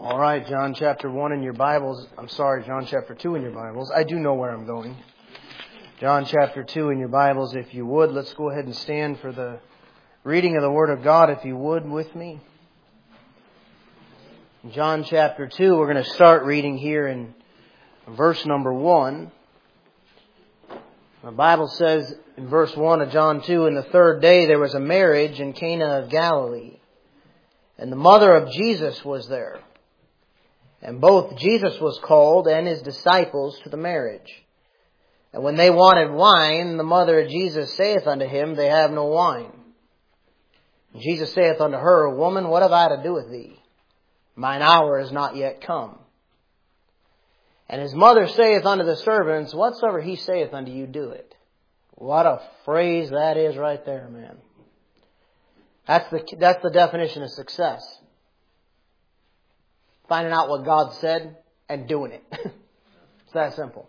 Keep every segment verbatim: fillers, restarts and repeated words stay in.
All right, John chapter one in your Bibles. I'm sorry, John chapter two in your Bibles. I do know where I'm going. John chapter two in your Bibles, if you would. Let's go ahead and stand for the reading of the Word of God, if you would, with me. John chapter two, we're going to start reading here in verse number one. The Bible says in verse one of John two, "In the third day there was a marriage in Cana of Galilee, and the mother of Jesus was there. And both Jesus was called and his disciples to the marriage. And when they wanted wine, the mother of Jesus saith unto him, They have no wine. And Jesus saith unto her, Woman, what have I to do with thee? Mine hour is not yet come. And his mother saith unto the servants, Whatsoever he saith unto you, do it." What a phrase that is right there, man. That's the, that's the definition of success. Finding out what God said and doing it. It's that simple.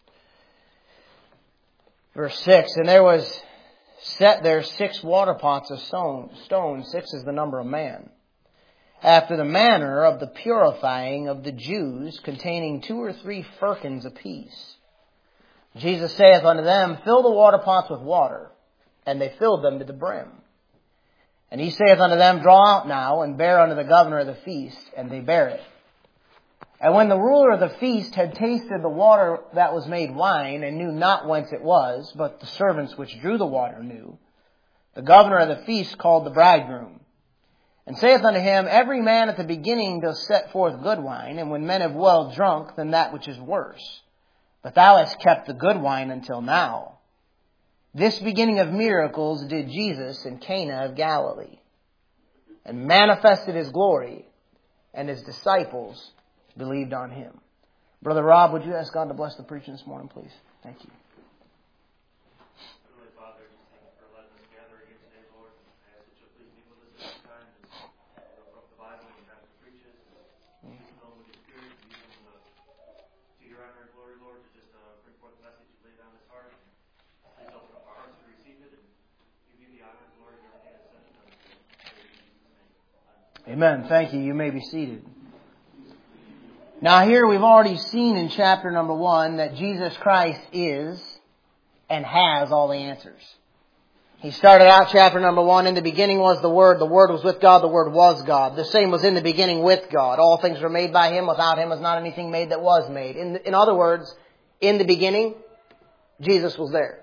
Verse six, "And there was set there six water pots of stone. Stone, six is the number of man. After the manner of the purifying of the Jews, containing two or three firkins apiece. Jesus saith unto them, Fill the water pots with water. And they filled them to the brim. And he saith unto them, Draw out now, and bear unto the governor of the feast. And they bare it. And when the ruler of the feast had tasted the water that was made wine, and knew not whence it was, but the servants which drew the water knew, the governor of the feast called the bridegroom, and saith unto him, Every man at the beginning doth set forth good wine, and when men have well drunk, then that which is worse. But thou hast kept the good wine until now. This beginning of miracles did Jesus in Cana of Galilee, and manifested his glory, and his disciples believed on him." Brother Rob, would you ask God to bless the preaching this morning, please? Thank you. Heavenly Father, just thank you for letting us gather here today, Lord. I ask that you'll please be with us this time as we open up the Bible and Pastor preaches. Use them with your Spirit, use them to, to your honor and glory, Lord, to just uh, bring forth the message you laid on his heart. Please open up our hearts to receive it and give you the honor and glory of everything that's said and done. Amen. Thank you. You may be seated. Now here we've already seen in chapter number one that Jesus Christ is and has all the answers. He started out chapter number one, in the beginning was the Word, the Word was with God, the Word was God. The same was in the beginning with God. All things were made by Him, without Him was not anything made that was made. In, in other words, in the beginning, Jesus was there.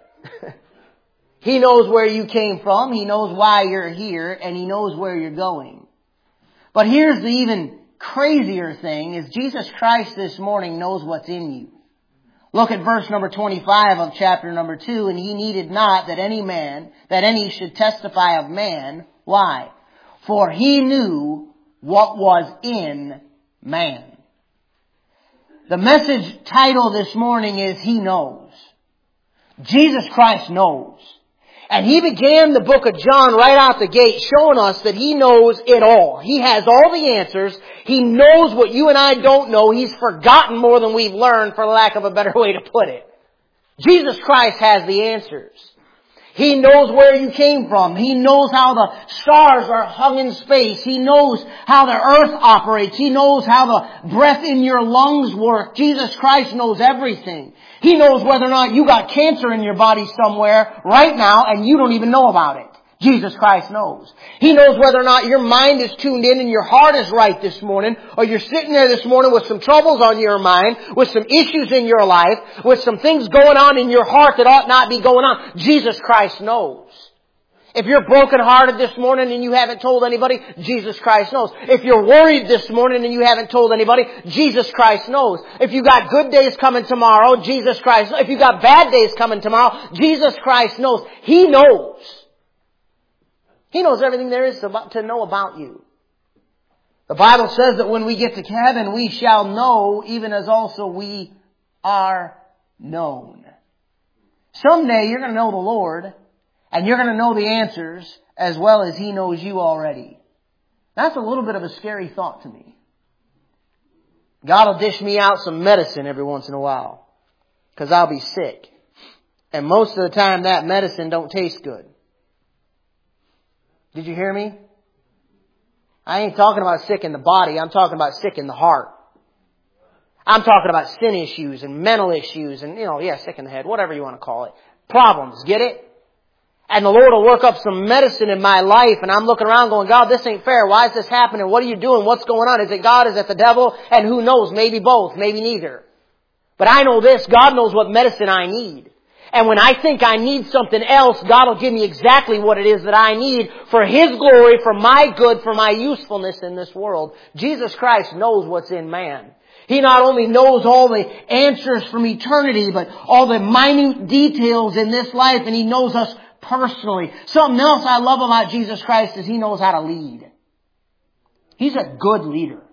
He knows where you came from, He knows why you're here, and He knows where you're going. But here's the even crazier thing is Jesus Christ this morning knows what's in you. Look at verse number twenty-five of chapter number two. "And he needed not that any man, that any should testify of man." Why? "For he knew what was in man." The message title this morning is He Knows. Jesus Christ knows. And He began the book of John right out the gate showing us that He knows it all. He has all the answers. He knows what you and I don't know. He's forgotten more than we've learned, for lack of a better way to put it. Jesus Christ has the answers. He knows where you came from. He knows how the stars are hung in space. He knows how the earth operates. He knows how the breath in your lungs work. Jesus Christ knows everything. He knows whether or not you got cancer in your body somewhere right now and you don't even know about it. Jesus Christ knows. He knows whether or not your mind is tuned in and your heart is right this morning, or you're sitting there this morning with some troubles on your mind, with some issues in your life, with some things going on in your heart that ought not be going on. Jesus Christ knows. If you're brokenhearted this morning and you haven't told anybody, Jesus Christ knows. If you're worried this morning and you haven't told anybody, Jesus Christ knows. If you got good days coming tomorrow, Jesus Christ knows. If you got bad days coming tomorrow, Jesus Christ knows. He knows. He knows everything there is to know about you. The Bible says that when we get to heaven, we shall know even as also we are known. Someday you're going to know the Lord, and you're going to know the answers as well as He knows you already. That's a little bit of a scary thought to me. God will dish me out some medicine every once in a while, because I'll be sick. And most of the time that medicine don't taste good. Did you hear me? I ain't talking about sick in the body. I'm talking about sick in the heart. I'm talking about sin issues and mental issues and, you know, yeah, sick in the head, whatever you want to call it. Problems, get it? And the Lord will work up some medicine in my life, and I'm looking around going, God, this ain't fair. Why is this happening? What are you doing? What's going on? Is it God? Is it the devil? And who knows? Maybe both. Maybe neither. But I know this. God knows what medicine I need. And when I think I need something else, God will give me exactly what it is that I need for His glory, for my good, for my usefulness in this world. Jesus Christ knows what's in man. He not only knows all the answers from eternity, but all the minute details in this life, and He knows us personally. Something else I love about Jesus Christ is He knows how to lead. He's a good leader.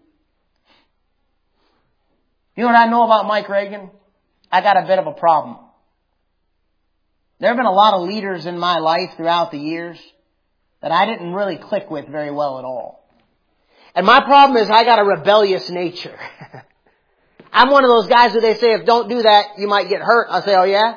You know what I know about Mike Reagan? I got a bit of a problem. There have been a lot of leaders in my life throughout the years that I didn't really click with very well at all. And my problem is I got a rebellious nature. I'm one of those guys who they say, if don't do that, you might get hurt. I say, oh yeah?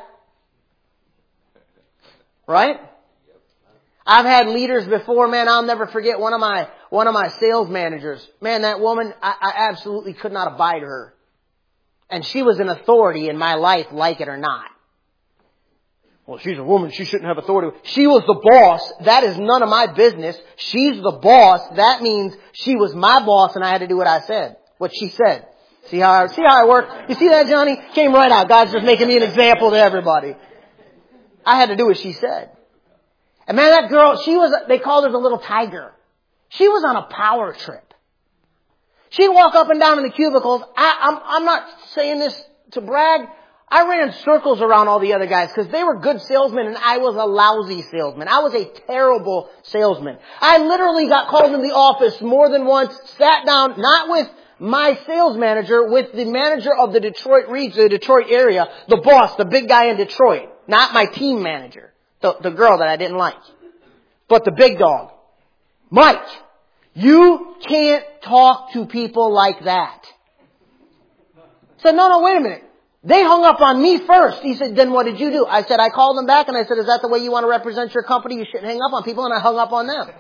Right? I've had leaders before, man, I'll never forget one of my, one of my sales managers. Man, that woman, I, I absolutely could not abide her. And she was an authority in my life, like it or not. Well, she's a woman, she shouldn't have authority. She was the boss. That is none of my business. She's the boss. That means she was my boss and I had to do what I said, what she said. See how I, see how I work? You see that, Johnny? Came right out. God's just making me an example to everybody. I had to do what she said. And man, that girl, she was, they called her the little tiger. She was on a power trip. She'd walk up and down in the cubicles. I, I'm, I'm not saying this to brag. I ran circles around all the other guys because they were good salesmen and I was a lousy salesman. I was a terrible salesman. I literally got called in the office more than once, sat down, not with my sales manager, with the manager of the Detroit region, the Detroit area, the boss, the big guy in Detroit, not my team manager, the, the girl that I didn't like, but the big dog. Mike, you can't talk to people like that. I said, no, no, wait a minute. They hung up on me first. He said, then what did you do? I said, I called them back and I said, is that the way you want to represent your company? You shouldn't hang up on people. And I hung up on them.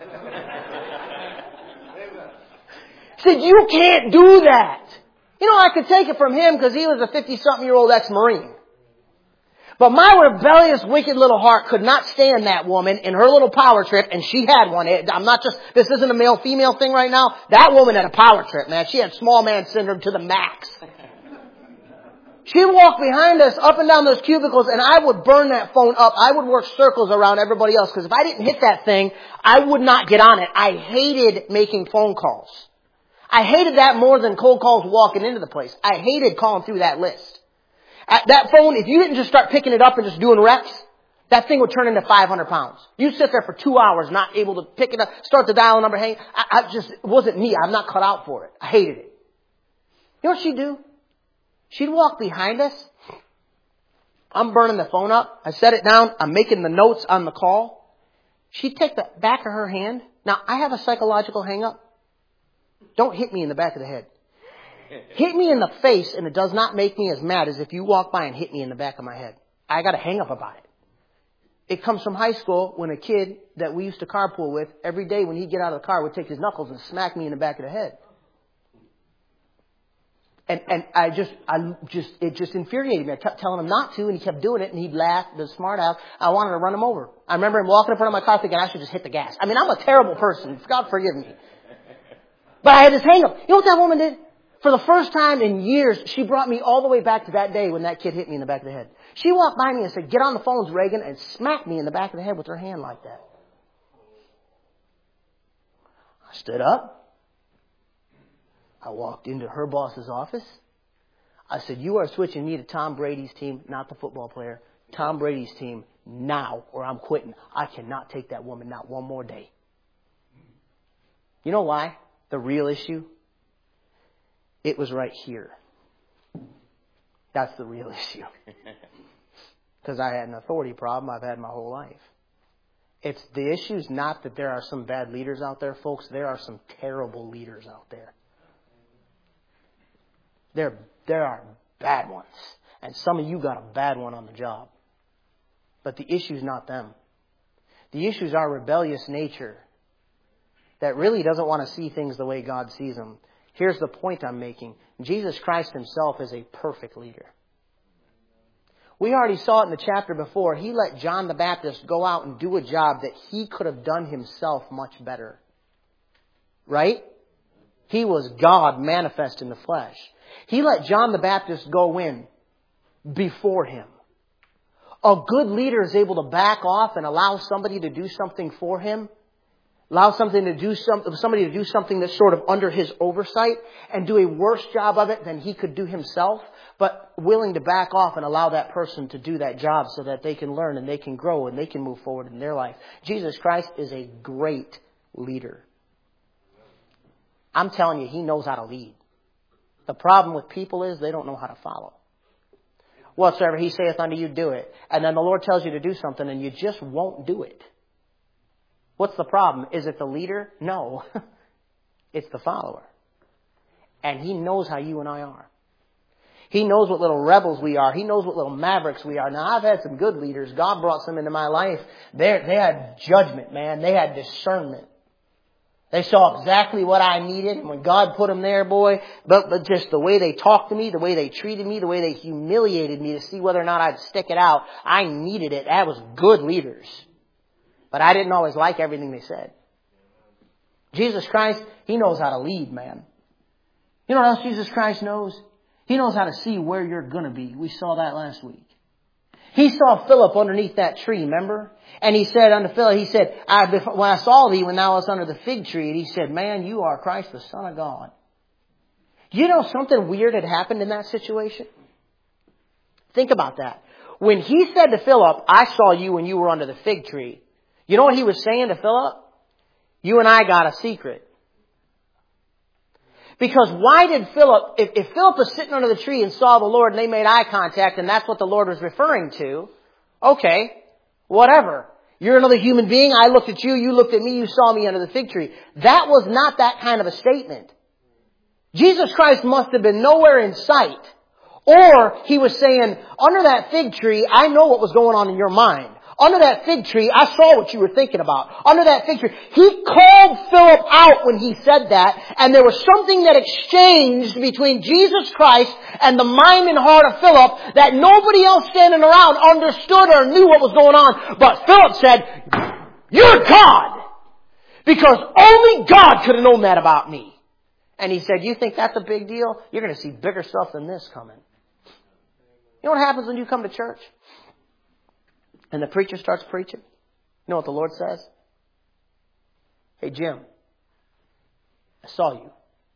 He said, you can't do that. You know, I could take it from him because he was a fifty-something-year-old ex-Marine. But my rebellious, wicked little heart could not stand that woman in her little power trip, and she had one. I'm not just, this isn't a male-female thing right now. That woman had a power trip, man. She had small man syndrome to the max. She'd walk behind us up and down those cubicles, and I would burn that phone up. I would work circles around everybody else, because if I didn't hit that thing, I would not get on it. I hated making phone calls. I hated that more than cold calls walking into the place. I hated calling through that list. At that phone, if you didn't just start picking it up and just doing reps, that thing would turn into five hundred pounds. You sit there for two hours not able to pick it up, start the dial number, hang. I, I just, it wasn't me. I'm not cut out for it. I hated it. You know what she'd do? She'd walk behind us. I'm burning the phone up. I set it down. I'm making the notes on the call. She'd take the back of her hand. Now, I have a psychological hang up. Don't hit me in the back of the head. Hit me in the face, and it does not make me as mad as if you walk by and hit me in the back of my head. I got a hang up about it. It comes from high school when a kid that we used to carpool with, every day when he'd get out of the car, would take his knuckles and smack me in the back of the head. And, and I just, I just, it just infuriated me. I kept telling him not to, and he kept doing it, and he'd laugh, the smart ass. I wanted to run him over. I remember him walking in front of my car thinking I should just hit the gas. I mean, I'm a terrible person. God forgive me. But I had this hang up. You know what that woman did? For the first time in years, she brought me all the way back to that day when that kid hit me in the back of the head. She walked by me and said, get on the phones, Reagan, and smacked me in the back of the head with her hand like that. I stood up. I walked into her boss's office. I said, you are switching me to Tom Brady's team, not the football player. Tom Brady's team now, or I'm quitting. I cannot take that woman not one more day. You know why? The real issue? It was right here. That's the real issue. Because I had an authority problem I've had my whole life. It's the issue's not that there are some bad leaders out there, folks. There are some terrible leaders out there. There, there are bad ones. And some of you got a bad one on the job. But the issue's not them. The issue's our rebellious nature that really doesn't want to see things the way God sees them. Here's the point I'm making. Jesus Christ Himself is a perfect leader. We already saw it in the chapter before. He let John the Baptist go out and do a job that he could have done himself much better. Right? He was God manifest in the flesh. He let John the Baptist go in before him. A good leader is able to back off and allow somebody to do something for him. Allow something to do some, somebody to do something that's sort of under his oversight and do a worse job of it than he could do himself, but willing to back off and allow that person to do that job so that they can learn and they can grow and they can move forward in their life. Jesus Christ is a great leader. I'm telling you, He knows how to lead. The problem with people is they don't know how to follow. Whatsoever He saith unto you, do it. And then the Lord tells you to do something and you just won't do it. What's the problem? Is it the leader? No. It's the follower. And He knows how you and I are. He knows what little rebels we are. He knows what little mavericks we are. Now, I've had some good leaders. God brought some into my life. They they had judgment, man. They had discernment. They saw exactly what I needed. And when God put them there, boy, but, but just the way they talked to me, the way they treated me, the way they humiliated me to see whether or not I'd stick it out, I needed it. That was good leaders. But I didn't always like everything they said. Jesus Christ, He knows how to lead, man. You know what else Jesus Christ knows? He knows how to see where you're going to be. We saw that last week. He saw Philip underneath that tree, remember? And He said unto Philip, He said, I, when I saw thee when thou wast under the fig tree, and He said, man, you are Christ, the Son of God. You know something weird had happened in that situation? Think about that. When He said to Philip, I saw you when you were under the fig tree, you know what He was saying to Philip? You and I got a secret. Because why did Philip, if, if Philip was sitting under the tree and saw the Lord and they made eye contact and that's what the Lord was referring to, okay, whatever. You're another human being. I looked at you. You looked at me. You saw me under the fig tree. That was not that kind of a statement. Jesus Christ must have been nowhere in sight. Or He was saying, under that fig tree, I know what was going on in your mind. Under that fig tree, I saw what you were thinking about. Under that fig tree, He called Philip out when He said that. And there was something that exchanged between Jesus Christ and the mind and heart of Philip that nobody else standing around understood or knew what was going on. But Philip said, you're God. Because only God could have known that about me. And he said, you think that's a big deal? You're going to see bigger stuff than this coming. You know what happens when you come to church? And the preacher starts preaching. You know what the Lord says? Hey, Jim, I saw you.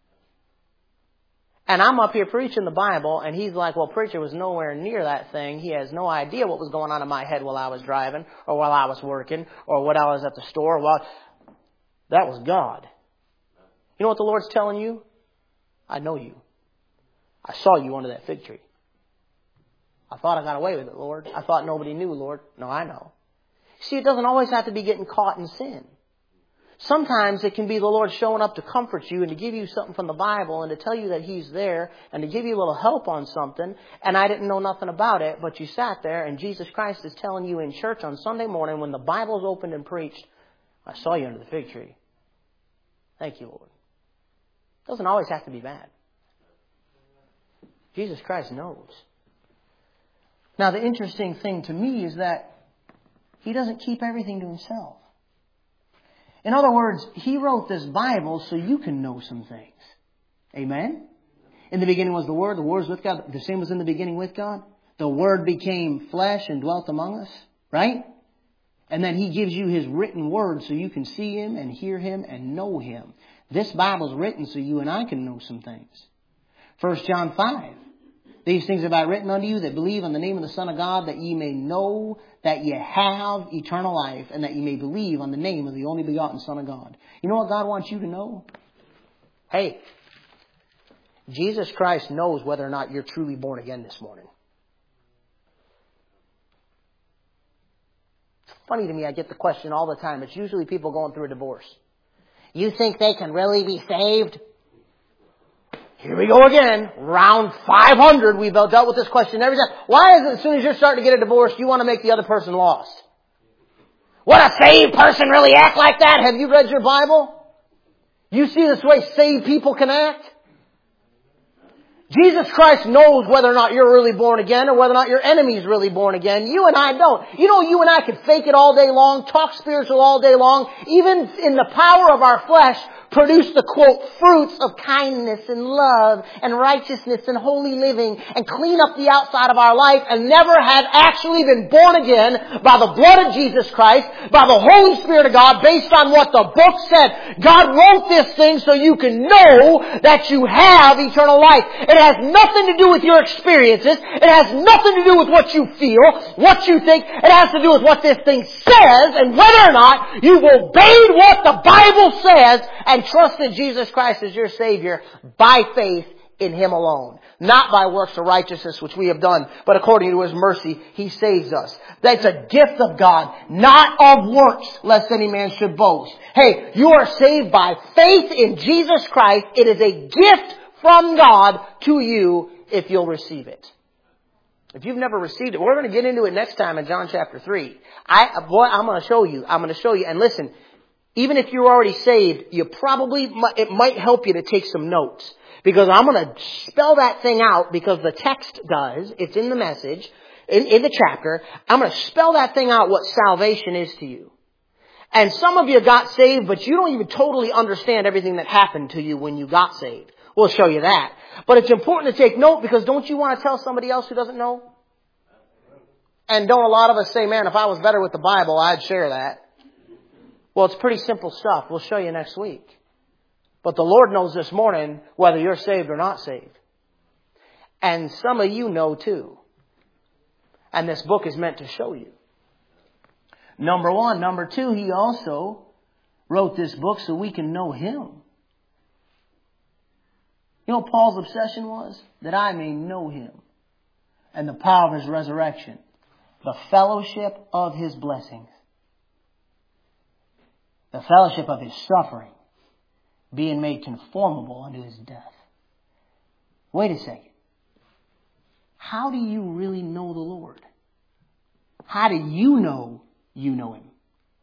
And I'm up here preaching the Bible, and he's like, well, preacher was nowhere near that thing. He has no idea what was going on in my head while I was driving, or while I was working, or when I was at the store. Well, that was God. You know what the Lord's telling you? I know you. I saw you under that fig tree. I thought I got away with it, Lord. I thought nobody knew, Lord. No, I know. See, it doesn't always have to be getting caught in sin. Sometimes it can be the Lord showing up to comfort you and to give you something from the Bible and to tell you that He's there and to give you a little help on something. And I didn't know nothing about it, but you sat there and Jesus Christ is telling you in church on Sunday morning when the Bible's opened and preached, I saw you under the fig tree. Thank you, Lord. It doesn't always have to be bad. Jesus Christ knows. Now, the interesting thing to me is that He doesn't keep everything to Himself. In other words, He wrote this Bible so you can know some things. Amen? In the beginning was the Word. The Word was with God. The same was in the beginning with God. The Word became flesh and dwelt among us. Right? And then He gives you His written Word so you can see Him and hear Him and know Him. This Bible's written so you and I can know some things. First John five. These things have I written unto you that believe on the name of the Son of God, that ye may know that ye have eternal life, and that ye may believe on the name of the only begotten Son of God. You know what God wants you to know? Hey, Jesus Christ knows whether or not you're truly born again this morning. It's funny to me, I get the question all the time. It's usually people going through a divorce. You think they can really be saved? Here we go again. Round five hundred. We've dealt with this question every time. Why is it as soon as you're starting to get a divorce, you want to make the other person lost? Would a saved person really act like that? Have you read your Bible? You see this way saved people can act? Jesus Christ knows whether or not you're really born again or whether or not your enemy is really born again. You and I don't. You know, you and I can fake it all day long, talk spiritual all day long, even in the power of our flesh, produce the, quote, fruits of kindness and love and righteousness and holy living and clean up the outside of our life and never have actually been born again by the blood of Jesus Christ, by the Holy Spirit of God, based on what the book said. God wrote this thing so you can know that you have eternal life. It has nothing to do with your experiences. It has nothing to do with what you feel, what you think. It has to do with what this thing says and whether or not you've obeyed what the Bible says and trusted Jesus Christ as your Savior by faith in Him alone. Not by works of righteousness which we have done, but according to His mercy, He saves us. That's a gift of God, not of works, lest any man should boast. Hey, you are saved by faith in Jesus Christ. It is a gift from God to you if you'll receive it. If you've never received it, we're going to get into it next time in John chapter three. I, boy, I'm going to show you. I'm going to show you. And listen, even if you're already saved, you probably, it might help you to take some notes. Because I'm going to spell that thing out because the text does. It's in the message, in, in the chapter. I'm going to spell that thing out what salvation is to you. And some of you got saved, but you don't even totally understand everything that happened to you when you got saved. We'll show you that. But it's important to take note because don't you want to tell somebody else who doesn't know? And don't a lot of us say, man, if I was better with the Bible, I'd share that. Well, it's pretty simple stuff. We'll show you next week. But the Lord knows this morning whether you're saved or not saved. And some of you know too. And this book is meant to show you. Number one. Number two, He also wrote this book so we can know Him. You know what Paul's obsession was? That I may know Him and the power of His resurrection, the fellowship of His blessings, the fellowship of His suffering, being made conformable unto His death. Wait a second. How do you really know the Lord? How do you know you know Him?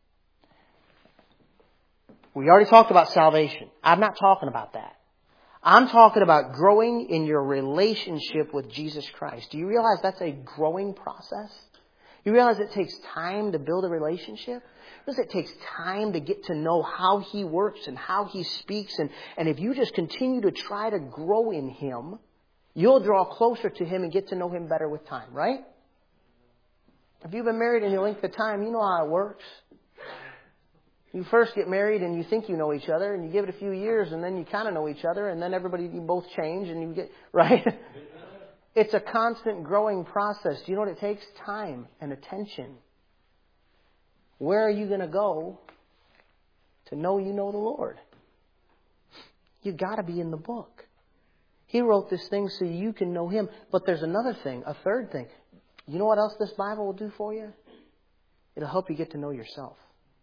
We already talked about salvation. I'm not talking about that. I'm talking about growing in your relationship with Jesus Christ. Do you realize that's a growing process? You realize it takes time to build a relationship? Because it takes time to get to know how He works and how He speaks. And, and if you just continue to try to grow in Him, you'll draw closer to Him and get to know Him better with time, right? If you've been married any length of time, you know how it works. You first get married and you think you know each other, and you give it a few years and then you kind of know each other, and then everybody, you both change and you get, right? It's a constant growing process. Do you know what it takes? Time and attention. Where are you going to go to know you know the Lord? You've got to be in the book. He wrote this thing so you can know Him. But there's another thing, a third thing. You know what else this Bible will do for you? It'll help you get to know yourself.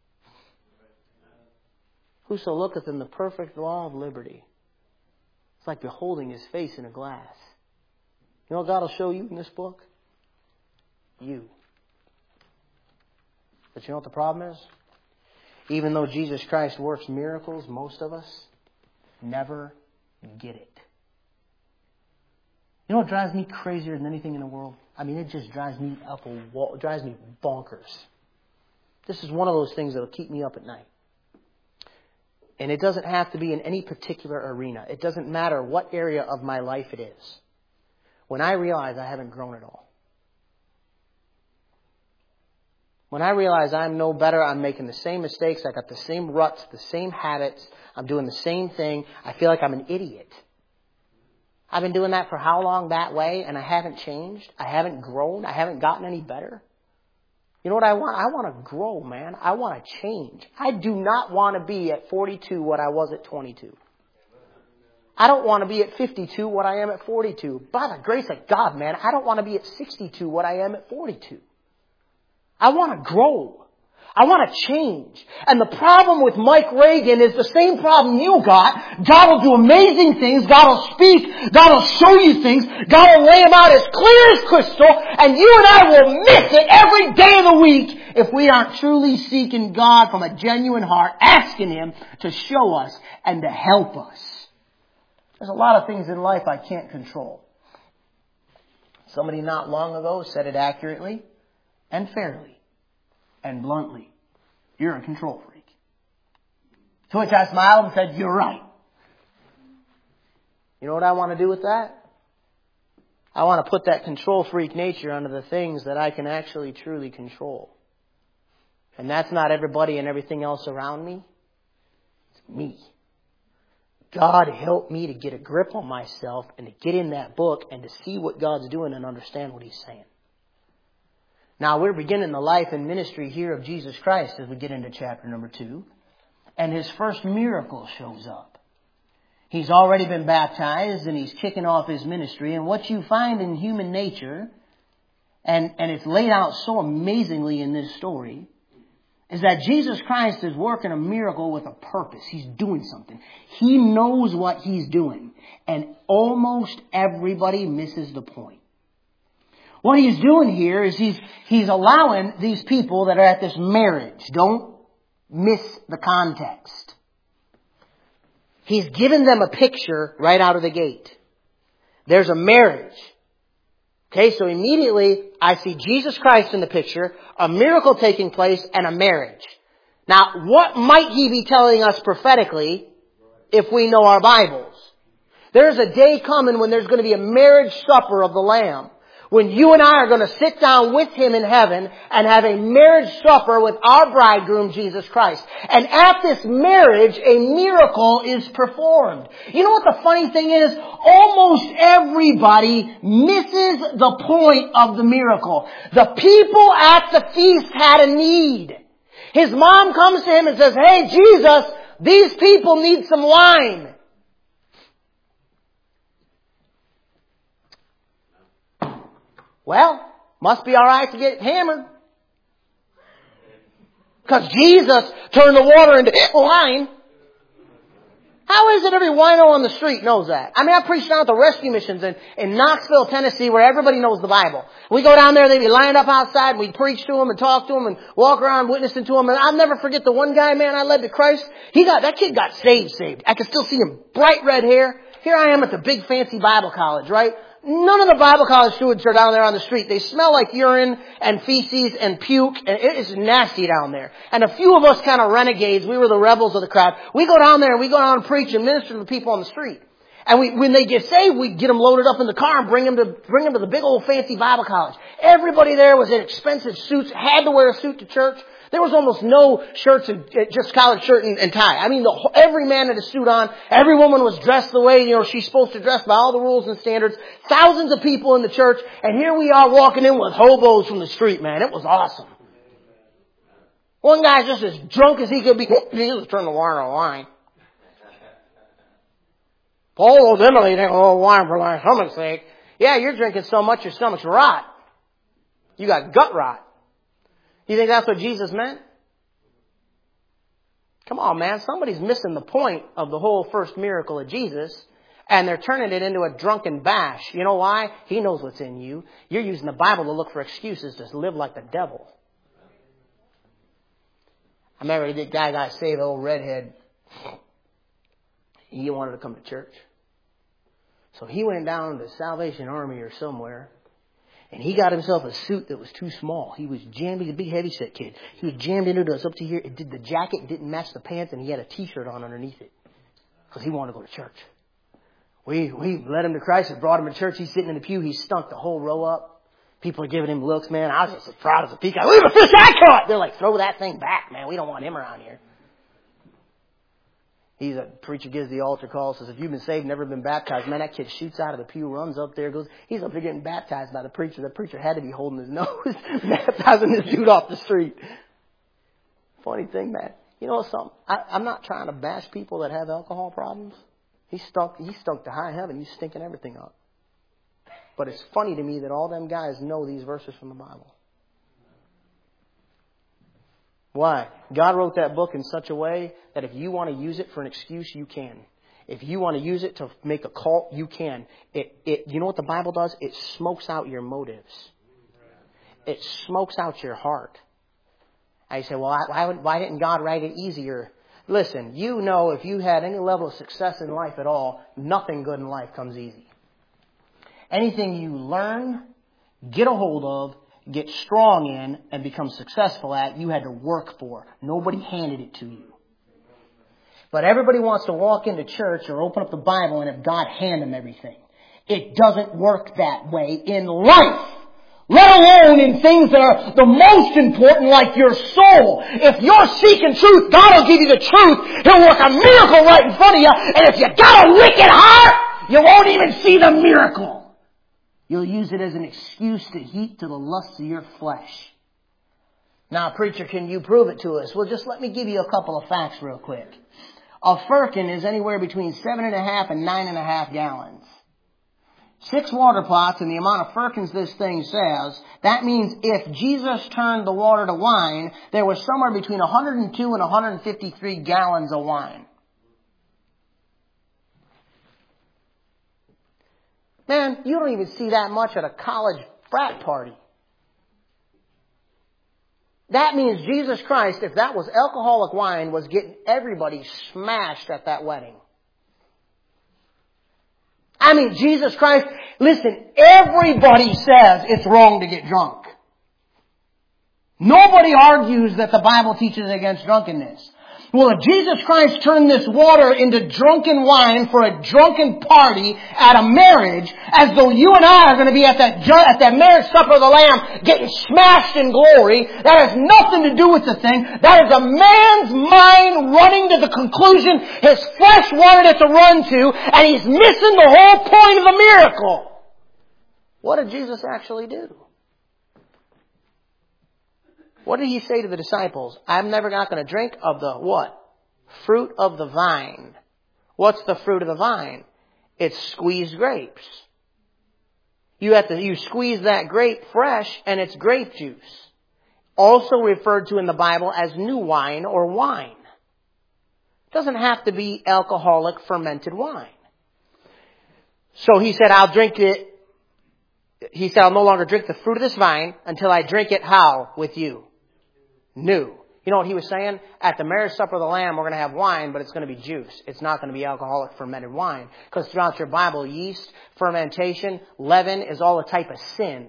Whoso looketh in the perfect law of liberty. It's like beholding His face in a glass. You know what God will show you in this book? You. But you know what the problem is? Even though Jesus Christ works miracles, most of us never get it. You know what drives me crazier than anything in the world? I mean, it just drives me up a wall. It drives me bonkers. This is one of those things that will keep me up at night. And it doesn't have to be in any particular arena. It doesn't matter what area of my life it is. When I realize I haven't grown at all. When I realize I'm no better, I'm making the same mistakes, I got the same ruts, the same habits, I'm doing the same thing, I feel like I'm an idiot. I've been doing that for how long that way, and I haven't changed, I haven't grown, I haven't gotten any better. You know what I want? I want to grow, man. I want to change. I do not want to be at forty-two what I was at twenty-two. I don't want to be at fifty-two what I am at forty-two. By the grace of God, man, I don't want to be at sixty-two what I am at forty-two. I want to grow. I want to change. And the problem with Mike Reagan is the same problem you got. God will do amazing things. God will speak. God will show you things. God will lay them out as clear as crystal. And you and I will miss it every day of the week if we aren't truly seeking God from a genuine heart, asking Him to show us and to help us. There's a lot of things in life I can't control. Somebody not long ago said it accurately and fairly. And bluntly, you're a control freak. To which I smiled and said, you're right. You know what I want to do with that? I want to put that control freak nature onto the things that I can actually truly control. And that's not everybody and everything else around me. It's me. God help me to get a grip on myself and to get in that book and to see what God's doing and understand what He's saying. Now, we're beginning the life and ministry here of Jesus Christ as we get into chapter number two. And His first miracle shows up. He's already been baptized and He's kicking off His ministry. And what you find in human nature, and, and it's laid out so amazingly in this story, is that Jesus Christ is working a miracle with a purpose. He's doing something. He knows what He's doing. And almost everybody misses the point. What He's doing here is he's, he's allowing these people that are at this marriage. Don't miss the context. He's given them a picture right out of the gate. There's a marriage. Okay, so immediately I see Jesus Christ in the picture, a miracle taking place, and a marriage. Now, what might He be telling us prophetically if we know our Bibles? There's a day coming when there's going to be a marriage supper of the Lamb. When you and I are going to sit down with Him in heaven and have a marriage supper with our bridegroom, Jesus Christ. And at this marriage, a miracle is performed. You know what the funny thing is? Almost everybody misses the point of the miracle. The people at the feast had a need. His mom comes to him and says, hey, Jesus, these people need some wine. Well, must be alright to get hammered. Because Jesus turned the water into wine. How is it every wino on the street knows that? I mean, I preached down at the rescue missions in, in Knoxville, Tennessee, where everybody knows the Bible. We go down there, they'd be lined up outside, and we'd preach to them and talk to them and walk around witnessing to them. And I'll never forget the one guy, man, I led to Christ. He got, that kid got saved, saved. I can still see him, bright red hair. Here I am at the big fancy Bible college, right? None of the Bible college students are down there on the street. They smell like urine and feces and puke, and it is nasty down there. And a few of us kind of renegades, we were the rebels of the crowd. We go down there and we go down and preach and minister to the people on the street. And we, when they get saved, we get them loaded up in the car and bring them to, bring them to the big old fancy Bible college. Everybody there was in expensive suits, had to wear a suit to church. There was almost no shirts and just collared shirt and, and tie. I mean, the, every man had a suit on. Every woman was dressed the way, you know, she's supposed to dress by all the rules and standards. Thousands of people in the church. And here we are walking in with hobos from the street, man. It was awesome. One guy's just as drunk as he could be. He was turning the water into wine. Paul owes Emily a little wine for my stomach's sake. Yeah, you're drinking so much your stomach's rot. You got gut rot. You think that's what Jesus meant? Come on, man. Somebody's missing the point of the whole first miracle of Jesus, and they're turning it into a drunken bash. You know why? He knows what's in you. You're using the Bible to look for excuses to live like the devil. I remember the guy got saved, old redhead. He wanted to come to church. So he went down to Salvation Army or somewhere. And he got himself a suit that was too small. He was jammed. He's a big heavy set kid. He was jammed into us up to here. It did the jacket didn't match the pants, and he had a T-shirt on underneath it because he wanted to go to church. We we led him to Christ and brought him to church. He's sitting in the pew. He stunk the whole row up. People are giving him looks, man. I was just as proud as a peacock. Look at the fish I caught. They're like, throw that thing back, man. We don't want him around here. He's a preacher gives the altar call, says, if you've been saved, never been baptized, man, that kid shoots out of the pew, runs up there, goes, he's up there getting baptized by the preacher. The preacher had to be holding his nose, baptizing this dude off the street. Funny thing, man. You know something? I, I'm not trying to bash people that have alcohol problems. He stunk, he stunk to high heaven. He's stinking everything up. But it's funny to me that all them guys know these verses from the Bible. Why? God wrote that book in such a way that if you want to use it for an excuse, you can. If you want to use it to make a cult, you can. It, it, you know what the Bible does? It smokes out your motives. It smokes out your heart. I say, well, why, would, why didn't God write it easier? Listen, you know if you had any level of success in life at all, nothing good in life comes easy. Anything you learn, get a hold of, get strong in, and become successful at, you had to work for. Nobody handed it to you. But everybody wants to walk into church or open up the Bible and have God hand them everything. It doesn't work that way in life. Let alone in things that are the most important, like your soul. If you're seeking truth, God will give you the truth. He'll work a miracle right in front of you. And if you got a wicked heart, you won't even see the miracle. You'll use it as an excuse to heap to the lusts of your flesh. Now, preacher, can you prove it to us? Well, just let me give you a couple of facts real quick. A firkin is anywhere between seven and a half and nine and a half gallons. Six water pots and the amount of firkins this thing says, that means if Jesus turned the water to wine, there was somewhere between one hundred two and one hundred fifty-three gallons of wine. Man, you don't even see that much at a college frat party. That means Jesus Christ, if that was alcoholic wine, was getting everybody smashed at that wedding. I mean, Jesus Christ, listen, everybody says it's wrong to get drunk. Nobody argues that the Bible teaches against drunkenness. Well, if Jesus Christ turned this water into drunken wine for a drunken party at a marriage, as though you and I are going to be at that at that marriage supper of the Lamb getting smashed in glory, that has nothing to do with the thing. That is a man's mind running to the conclusion his flesh wanted it to run to, and he's missing the whole point of the miracle. What did Jesus actually do? What did he say to the disciples? I'm never not going to drink of the what? Fruit of the vine. What's the fruit of the vine? It's squeezed grapes. You have to, you squeeze that grape fresh and it's grape juice. Also referred to in the Bible as new wine or wine. It doesn't have to be alcoholic fermented wine. So he said, I'll drink it. He said, I'll no longer drink the fruit of this vine until I drink it how? With you. New. You know what he was saying? At the marriage supper of the Lamb, we're going to have wine, but it's going to be juice. It's not going to be alcoholic fermented wine. Because throughout your Bible, yeast, fermentation, leaven is all a type of sin.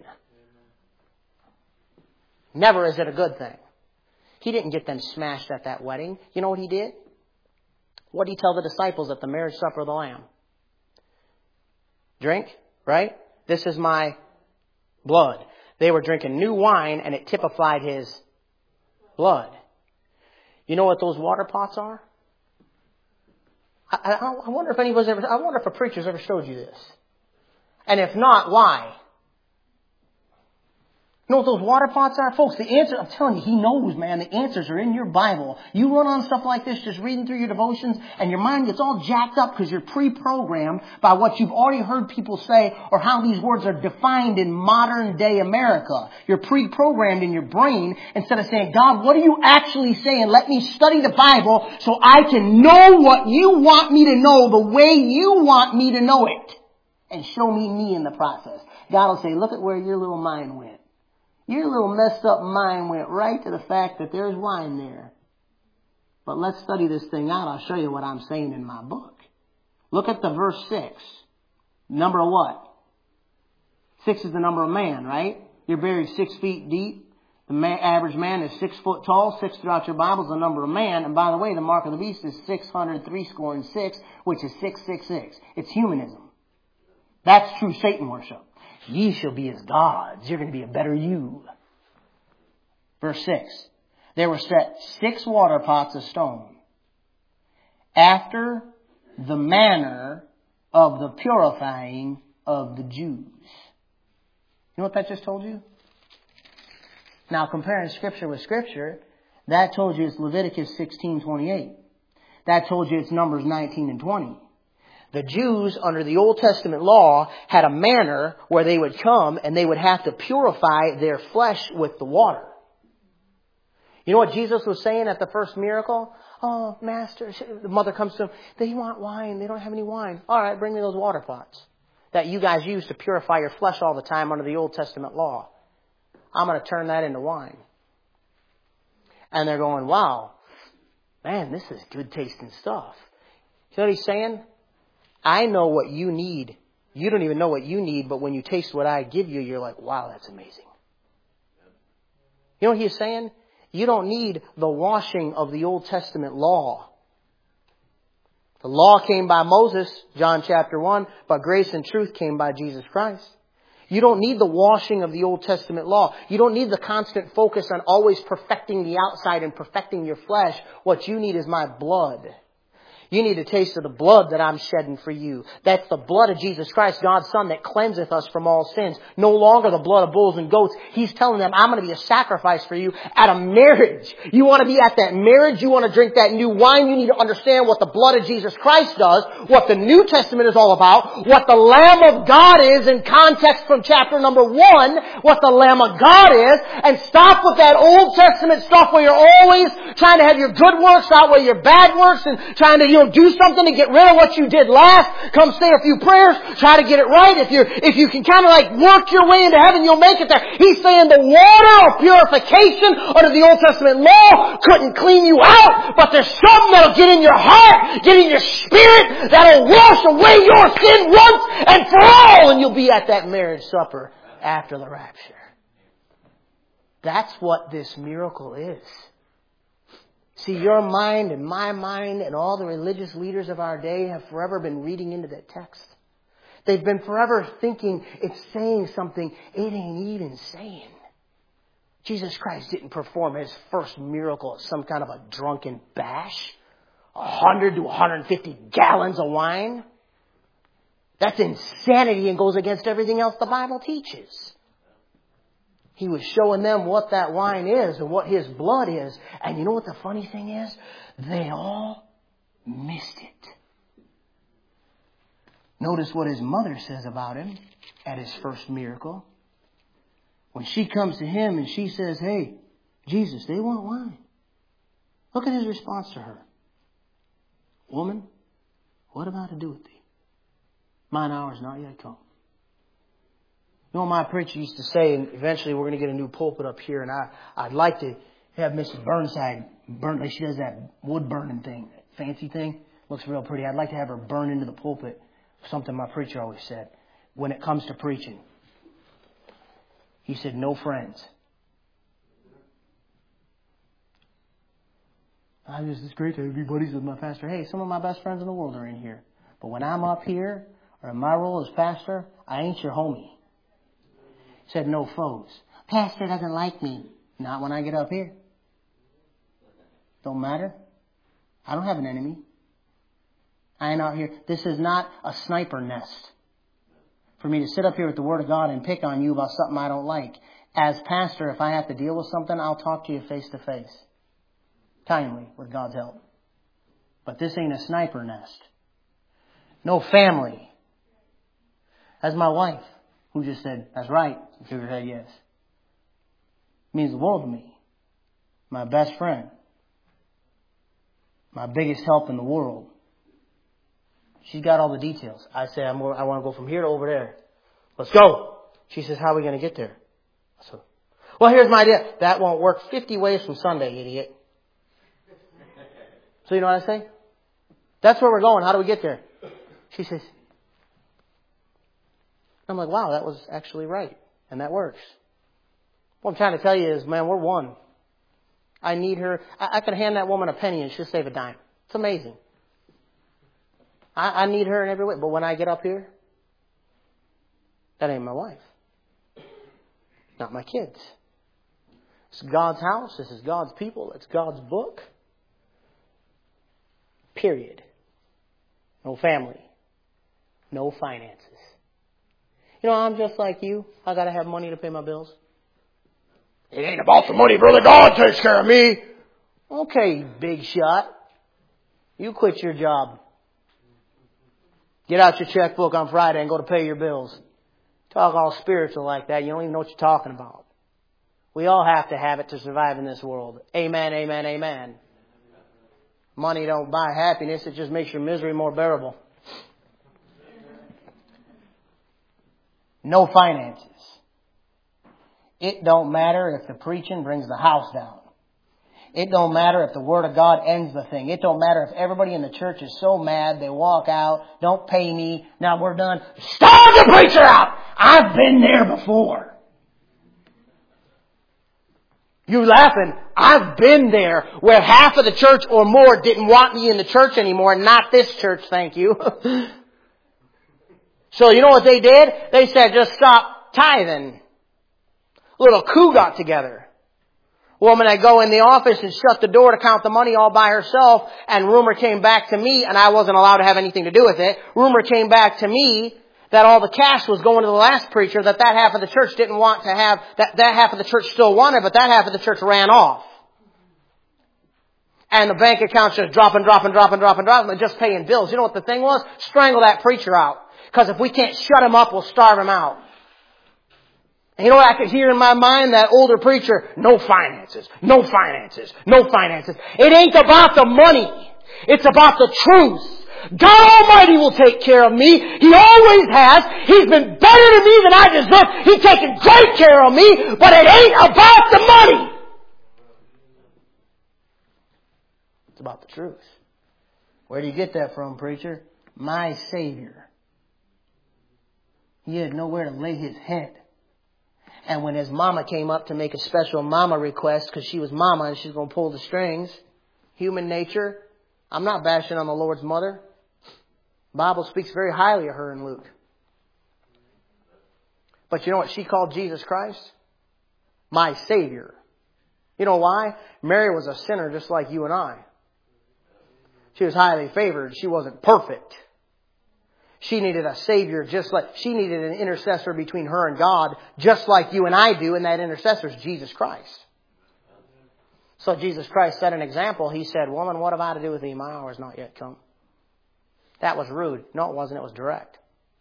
Never is it a good thing. He didn't get them smashed at that wedding. You know what he did? What did he tell the disciples at the marriage supper of the Lamb? Drink, right? This is my blood. They were drinking new wine and it typified his blood. You know what those water pots are? I, I, I wonder if anybody's ever, I wonder if a preacher's ever showed you this. And if not, why? You know what those water pots are? Folks, the answer, I'm telling you, he knows, man. The answers are in your Bible. You run on stuff like this, just reading through your devotions, and your mind gets all jacked up because you're pre-programmed by what you've already heard people say or how these words are defined in modern day America. You're pre-programmed in your brain instead of saying, God, what are you actually saying? Let me study the Bible so I can know what you want me to know the way you want me to know it. And show me me in the process. God will say, look at where your little mind went. Your little messed up mind went right to the fact that there's wine there. But let's study this thing out. I'll show you what I'm saying in my book. Look at the verse six. Number of what? Six is the number of man, right? You're buried six feet deep. The man, average man is six foot tall. Six throughout your Bible is the number of man. And by the way, the mark of the beast is six hundred three score and six, which is six six six. It's humanism. That's true Satan worship. Ye shall be as gods. You're going to be a better you. Verse six. There were set six water pots of stone, after the manner of the purifying of the Jews. You know what that just told you? Now, comparing Scripture with Scripture, that told you it's Leviticus sixteen twenty-eight. That told you it's Numbers nineteen and twenty. The Jews, under the Old Testament law, had a manner where they would come and they would have to purify their flesh with the water. You know what Jesus was saying at the first miracle? Oh, Master, the mother comes to him. They want wine. They don't have any wine. All right, bring me those water pots that you guys use to purify your flesh all the time under the Old Testament law. I'm going to turn that into wine. And they're going, wow, man, this is good tasting stuff. You know what he's saying? I know what you need. You don't even know what you need, but when you taste what I give you, you're like, wow, that's amazing. You know what he's saying? You don't need the washing of the Old Testament law. The law came by Moses, John chapter one, but grace and truth came by Jesus Christ. You don't need the washing of the Old Testament law. You don't need the constant focus on always perfecting the outside and perfecting your flesh. What you need is my blood. You need a taste of the blood that I'm shedding for you. That's the blood of Jesus Christ, God's Son, that cleanseth us from all sins. No longer the blood of bulls and goats. He's telling them, I'm going to be a sacrifice for you at a marriage. You want to be at that marriage? You want to drink that new wine? You need to understand what the blood of Jesus Christ does, what the New Testament is all about, what the Lamb of God is in context from chapter number one, what the Lamb of God is, and stop with that Old Testament stuff where you're always trying to have your good works outweigh your bad works and trying to, you know, do something to get rid of what you did last. Come say a few prayers. Try to get it right. If you if you can kind of like work your way into heaven, you'll make it there. He's saying the water of purification under the Old Testament law couldn't clean you out, but there's something that'll get in your heart, get in your spirit, that'll wash away your sin once and for all, and you'll be at that marriage supper after the rapture. That's what this miracle is. See, your mind and my mind and all the religious leaders of our day have forever been reading into that text. They've been forever thinking it's saying something it ain't even saying. Jesus Christ didn't perform His first miracle at some kind of a drunken bash. A hundred to one hundred fifty gallons of wine. That's insanity and goes against everything else the Bible teaches. He was showing them what that wine is and what His blood is. And you know what the funny thing is? They all missed it. Notice what His mother says about Him at His first miracle. When she comes to Him and she says, hey, Jesus, they want wine. Look at His response to her. Woman, what am I to do with thee? Mine hour is not yet come. You know what my preacher used to say, and eventually we're going to get a new pulpit up here, and I, I'd like to have Missus Burnside burn, like she does that wood burning thing, that fancy thing. Looks real pretty. I'd like to have her burn into the pulpit. Something my preacher always said when it comes to preaching. He said, no friends. I just, it's great to be buddies with my pastor. Hey, some of my best friends in the world are in here. But when I'm up here, or in my role as pastor, I ain't your homie. He said, no foes. Pastor doesn't like me. Not when I get up here. Don't matter. I don't have an enemy. I ain't out here. This is not a sniper nest for me to sit up here with the Word of God and pick on you about something I don't like. As pastor, if I have to deal with something, I'll talk to you face to face. Kindly, with God's help. But this ain't a sniper nest. No family. As my wife, who just said, that's right, and shook her head yes. It means the world to me. My best friend. My biggest help in the world. She's got all the details. I say, I'm, I want to go from here to over there. Let's go. She says, how are we going to get there? So, well, here's my idea. That won't work fifty ways from Sunday, idiot. So you know what I say? That's where we're going. How do we get there? She says, I'm like, wow, that was actually right. And that works. What I'm trying to tell you is, man, we're one. I need her. I, I could hand that woman a penny and she'll save a dime. It's amazing. I, I need her in every way. But when I get up here, that ain't my wife. Not my kids. It's God's house. This is God's people. It's God's book. Period. No family. No finances. You know, I'm just like you. I got to have money to pay my bills. It ain't about the money, brother. God takes care of me. Okay, big shot. You quit your job. Get out your checkbook on Friday and go to pay your bills. Talk all spiritual like that. You don't even know what you're talking about. We all have to have it to survive in this world. Amen, amen, amen. Money don't buy happiness. It just makes your misery more bearable. No finances. It don't matter if the preaching brings the house down. It don't matter if the Word of God ends the thing. It don't matter if everybody in the church is so mad they walk out, don't pay me, now we're done. Starve the preacher out! I've been there before. You're laughing. I've been there where half of the church or more didn't want me in the church anymore. Not this church, thank you. So you know what they did? They said, just stop tithing. A little coup got together. Woman that go in the office and shut the door to count the money all by herself, and rumor came back to me, and I wasn't allowed to have anything to do with it. Rumor came back to me that all the cash was going to the last preacher, that that half of the church didn't want to have, that, that half of the church still wanted, but that half of the church ran off. And the bank account's just dropping, dropping, dropping, dropping, dropping, and just paying bills. You know what the thing was? Strangle that preacher out. Because if we can't shut him up, we'll starve him out. And you know what I could hear in my mind? That older preacher, no finances, no finances, no finances. It ain't about the money. It's about the truth. God Almighty will take care of me. He always has. He's been better to me than I deserve. He's taken great care of me, but it ain't about the money. It's about the truth. Where do you get that from, preacher? My Savior. He had nowhere to lay his head. And when his mama came up to make a special mama request, because she was mama and she's going to pull the strings, human nature, I'm not bashing on the Lord's mother. The Bible speaks very highly of her in Luke. But you know what she called Jesus Christ? My Savior. You know why? Mary was a sinner just like you and I. She was highly favored. She wasn't perfect. She needed a Savior just like, she needed an intercessor between her and God just like you and I do, and that intercessor is Jesus Christ. So Jesus Christ set an example. He said, woman, what have I to do with thee? My hour is not yet come. That was rude. No, it wasn't. It was direct.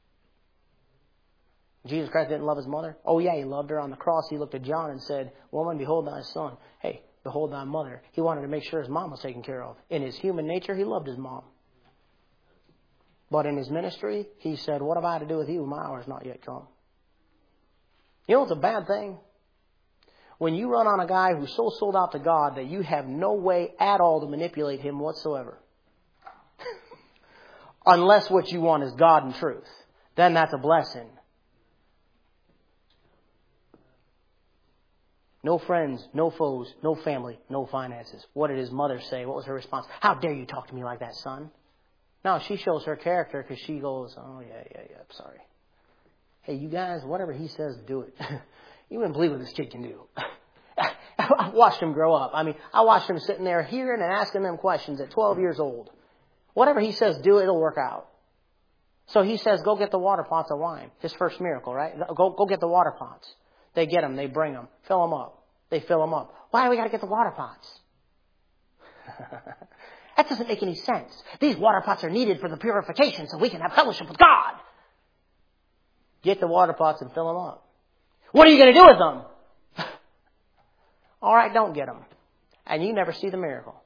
Jesus Christ didn't love his mother. Oh yeah, he loved her. On the cross, he looked at John and said, woman, behold thy son. Hey, behold thy mother. He wanted to make sure his mom was taken care of. In his human nature, he loved his mom. But in his ministry, he said, what have I to do with you? My hour is not yet come. You know what's a bad thing? When you run on a guy who's so sold out to God that you have no way at all to manipulate him whatsoever. Unless what you want is God and truth. Then that's a blessing. No friends, no foes, no family, no finances. What did his mother say? What was her response? How dare you talk to me like that, son? No, she shows her character because she goes, oh, yeah, yeah, yeah, I'm sorry. Hey, you guys, whatever he says, do it. You wouldn't believe what this kid can do. I watched him grow up. I mean, I watched him sitting there hearing and asking them questions at twelve years old. Whatever he says, do it, it'll work out. So he says, go get the water pots of wine. His first miracle, right? Go, go get the water pots. They get them, they bring them, fill them up. They fill them up. Why do we got to get the water pots? That doesn't make any sense. These water pots are needed for the purification so we can have fellowship with God. Get the water pots and fill them up. What are you going to do with them? All right, don't get them. And you never see the miracle.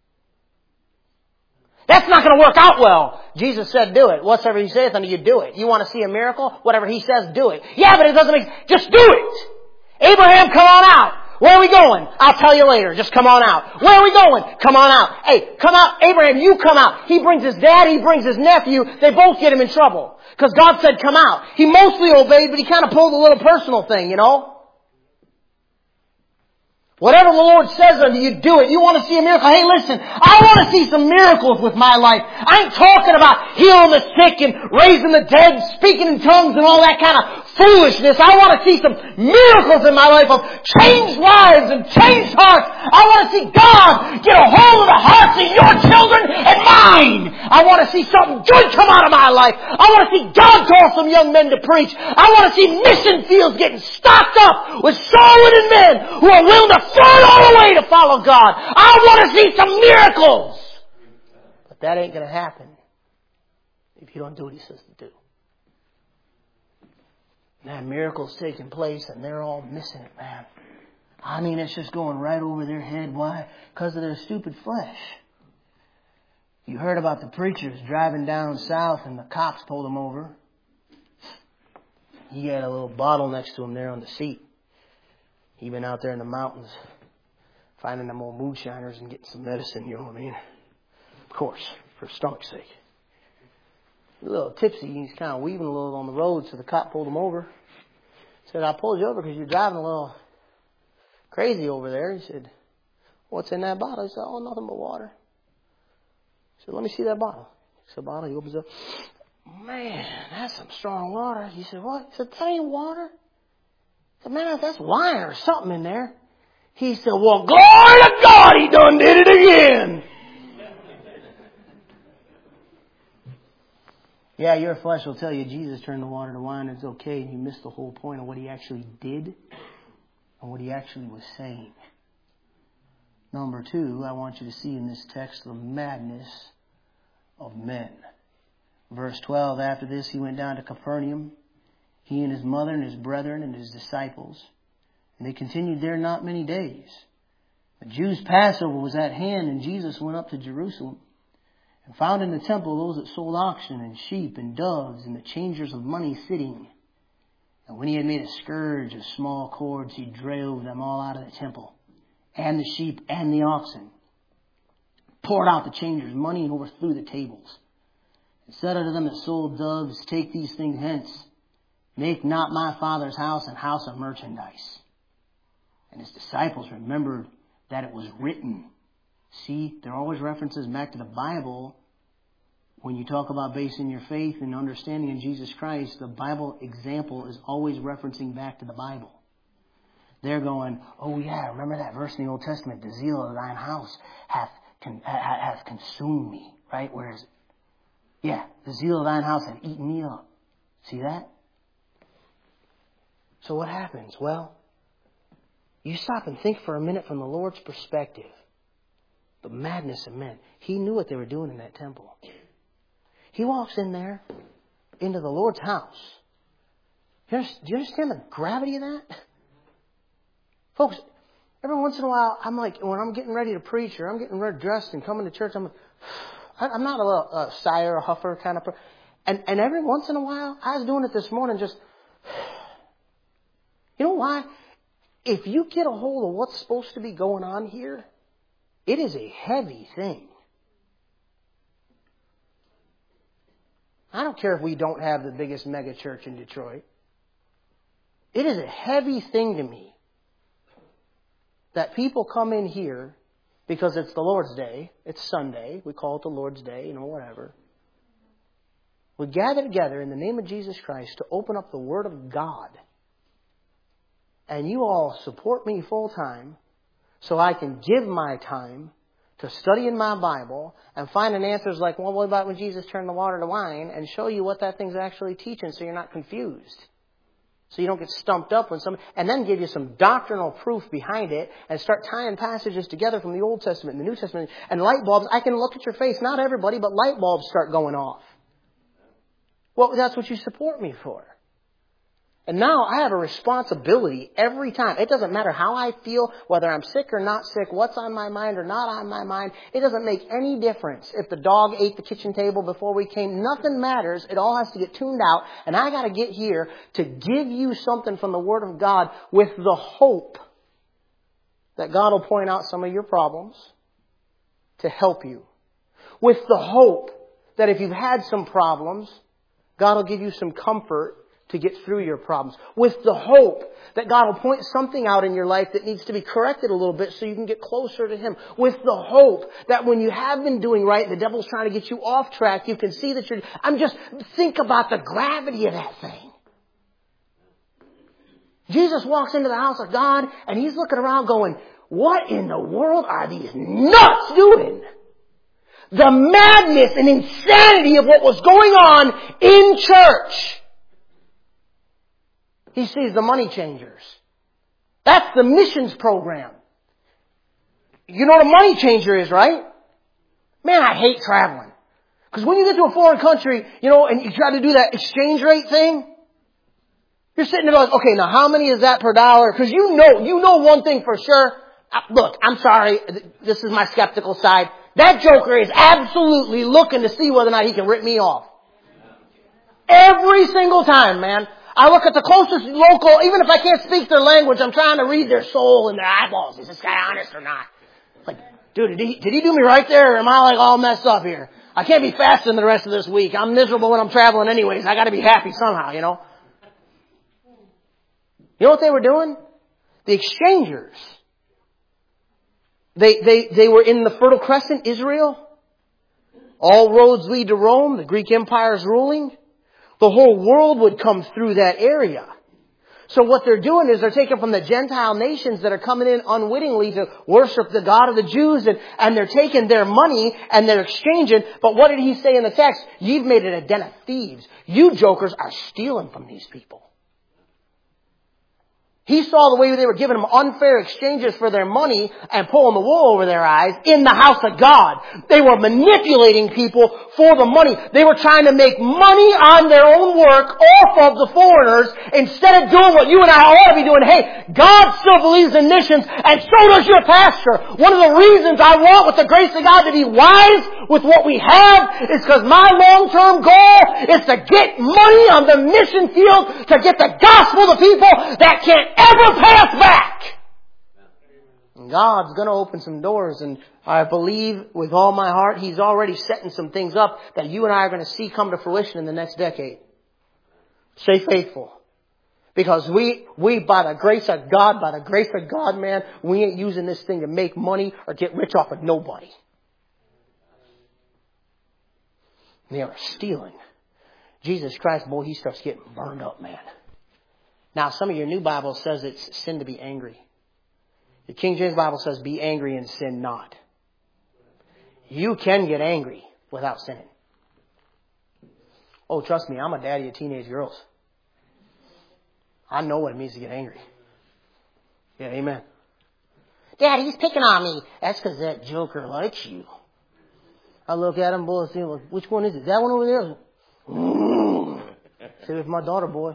That's not going to work out well. Jesus said, do it. Whatsoever he saith unto you, do it. You want to see a miracle? Whatever he says, do it. Yeah, but it doesn't make sense. Just do it. Abraham, come on out. Where are we going? I'll tell you later. Just come on out. Where are we going? Come on out. Hey, come out. Abraham, you come out. He brings his dad. He brings his nephew. They both get him in trouble. Because God said come out. He mostly obeyed, but he kind of pulled a little personal thing, you know. Whatever the Lord says unto you, do it. You want to see a miracle? Hey, listen, I want to see some miracles with my life. I ain't talking about healing the sick and raising the dead, speaking in tongues and all that kind of foolishness. I want to see some miracles in my life of changed lives and changed hearts. I want to see God get a hold of the hearts of your children and mine. I want to see something good come out of my life. I want to see God call some young men to preach. I want to see mission fields getting stocked up with soul-winning men who are willing to throw it all away to follow God. I want to see some miracles. But that ain't going to happen if you don't do what he says to do. And that miracle's taking place and they're all missing it, man. I mean, it's just going right over their head. Why? Because of their stupid flesh. You heard about the preachers driving down south and the cops pulled them over. He had a little bottle next to him there on the seat. He'd been out there in the mountains finding them old moonshiners and getting some medicine, you know what I mean? Of course, for stomach's sake. A little tipsy, he's kind of weaving a little on the road, so the cop pulled him over. Said, I pulled you over because you're driving a little crazy over there. He said, what's in that bottle? He said, oh, nothing but water. He said, let me see that bottle. He said, bottle. He opens up. Man, that's some strong water. He said, what? He said, that ain't water. He said, man, that's wine or something in there. He said, well, glory to God, he done did it again. Yeah, your flesh will tell you Jesus turned the water to wine. It's okay. And you missed the whole point of what he actually did and what he actually was saying. Number two, I want you to see in this text the madness of men. Verse twelve, after this he went down to Capernaum, he and his mother and his brethren and his disciples. And they continued there not many days. The Jews' Passover was at hand, and Jesus went up to Jerusalem and found in the temple those that sold oxen and sheep and doves and the changers of money sitting. And when he had made a scourge of small cords, he drove them all out of the temple, and the sheep and the oxen, poured out the changers' money and overthrew the tables. And said unto them that sold doves, take these things hence. Make not my Father's house an house of merchandise. And his disciples remembered that it was written. See, there are always references back to the Bible. When you talk about basing your faith and understanding in Jesus Christ, the Bible example is always referencing back to the Bible. They're going, oh yeah, remember that verse in the Old Testament, the zeal of thine house hath, con- hath consumed me. Right? Where is it? Yeah, the zeal of thine house hath eaten me up. See that? So what happens? Well, you stop and think for a minute from the Lord's perspective. The madness of men. He knew what they were doing in that temple. He walks in there into the Lord's house. Do you understand the gravity of that? Folks, every once in a while, I'm like, when I'm getting ready to preach or I'm getting ready dressed and coming to church, I'm I'm not a little uh, sigher or huffer kind of person. And, and every once in a while, I was doing it this morning just, you know why? If you get a hold of what's supposed to be going on here, it is a heavy thing. I don't care if we don't have the biggest mega church in Detroit. It is a heavy thing to me that people come in here because it's the Lord's Day. It's Sunday. We call it the Lord's Day, you know, whatever. We gather together in the name of Jesus Christ to open up the Word of God. And you all support me full time so I can give my time to study in my Bible and find an answers like, well, what about when Jesus turned the water to wine, and show you what that thing's actually teaching so you're not confused. So you don't get stumped up when somebody, and then give you some doctrinal proof behind it and start tying passages together from the Old Testament and the New Testament. And light bulbs, I can look at your face, not everybody, but light bulbs start going off. Well, that's what you support me for. And now I have a responsibility every time. It doesn't matter how I feel, whether I'm sick or not sick, what's on my mind or not on my mind. It doesn't make any difference. If the dog ate the kitchen table before we came, nothing matters. It all has to get tuned out. And I got to get here to give you something from the Word of God with the hope that God will point out some of your problems to help you. With the hope that if you've had some problems, God will give you some comfort to get through your problems. With the hope that God will point something out in your life that needs to be corrected a little bit so you can get closer to Him. With the hope that when you have been doing right, the devil's trying to get you off track, you can see that you're... I'm just... Think about the gravity of that thing. Jesus walks into the house of God and He's looking around going, what in the world are these nuts doing? The madness and insanity of what was going on in church. He sees the money changers. That's the missions program. You know what a money changer is, right? Man, I hate traveling. Because when you get to a foreign country, you know, and you try to do that exchange rate thing, You're sitting there going, okay, now how many is that per dollar? Because you know, you know one thing for sure. Uh, look, I'm sorry. This is my skeptical side. That joker is absolutely looking to see whether or not he can rip me off. Every single time, man. I look at the closest local, even if I can't speak their language, I'm trying to read their soul and their eyeballs. Is this guy honest or not? It's like, dude, did he, did he do me right there, or am I like all messed up here? I can't be fasting the rest of this week. I'm miserable when I'm traveling anyways. I gotta be happy somehow, you know? You know what they were doing? The exchangers. They, they, they were in the Fertile Crescent, Israel. All roads lead to Rome. The Greek Empire is ruling. The whole world would come through that area. So what they're doing is they're taking from the Gentile nations that are coming in unwittingly to worship the God of the Jews, and, and they're taking their money and they're exchanging. But what did he say in the text? You've made it a den of thieves. You jokers are stealing from these people. He saw the way they were giving them unfair exchanges for their money and pulling the wool over their eyes in the house of God. They were manipulating people for the money. They were trying to make money on their own work off of the foreigners instead of doing what you and I ought to be doing. Hey, God still believes in missions, and so does your pastor. One of the reasons I want, with the grace of God, to be wise with what we have is because my long-term goal is to get money on the mission field, to get the gospel to people that can't ever pass back. And God's going to open some doors, and I believe with all my heart He's already setting some things up that you and I are going to see come to fruition in the next decade. Stay faithful. Because we, we, by the grace of God, by the grace of God, man, we ain't using this thing to make money or get rich off of nobody. They are stealing. Jesus Christ, boy, He starts getting burned up, man. Now, some of your new Bible says it's sin to be angry. The King James Bible says be angry and sin not. You can get angry without sinning. Oh, trust me, I'm a daddy of teenage girls. I know what it means to get angry. Yeah, amen. Dad, he's picking on me. That's because that joker likes you. I look at him, boy, see, which one is it? That one over there? Mm. Say with my daughter, boy.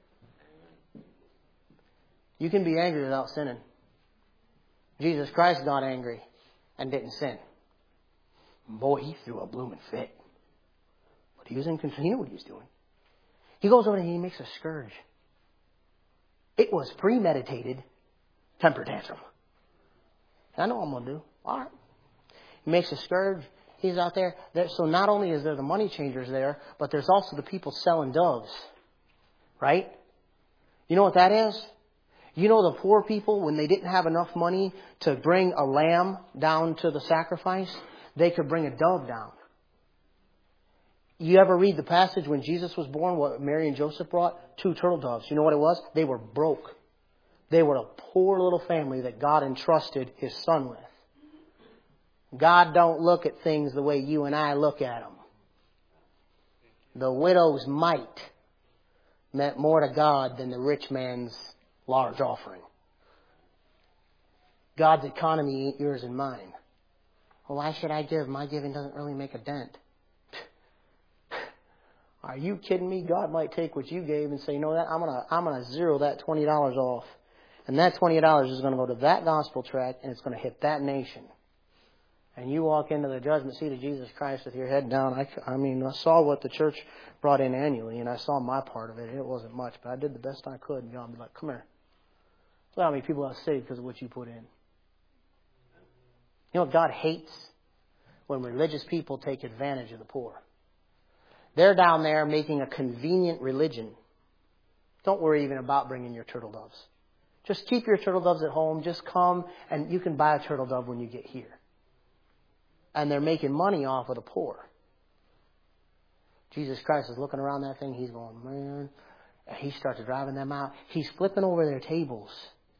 You can be angry without sinning. Jesus Christ got angry and didn't sin. Boy, he threw a blooming fit. But he was in control. He knew what he was doing. He goes over and he makes a scourge. It was premeditated temper tantrum. I know what I'm going to do. All right. He makes a scourge. He's out there. there. So not only is there the money changers there, but there's also the people selling doves. Right? You know what that is? You know the poor people, when they didn't have enough money to bring a lamb down to the sacrifice, they could bring a dove down. You ever read the passage when Jesus was born, what Mary and Joseph brought? Two turtle doves. You know what it was? They were broke. They were a poor little family that God entrusted His Son with. God don't look at things the way you and I look at them. The widow's mite meant more to God than the rich man's large offering. God's economy ain't yours and mine. Well, why should I give? My giving doesn't really make a dent. Are you kidding me? God might take what you gave and say, you know that I'm gonna I'm gonna zero that twenty dollars off, and that twenty dollars is going to go to that gospel tract, and it's going to hit that nation. And you walk into the judgment seat of Jesus Christ with your head down. I, I mean, I saw what the church brought in annually, and I saw my part of it. It wasn't much, but I did the best I could. And God would be like, come here. Look how many people got saved because of what you put in. You know what God hates? When religious people take advantage of the poor. They're down there making a convenient religion. Don't worry even about bringing your turtle doves. Just keep your turtle doves at home. Just come, and you can buy a turtle dove when you get here. And they're making money off of the poor. Jesus Christ is looking around that thing. He's going, man. And he starts driving them out. He's flipping over their tables.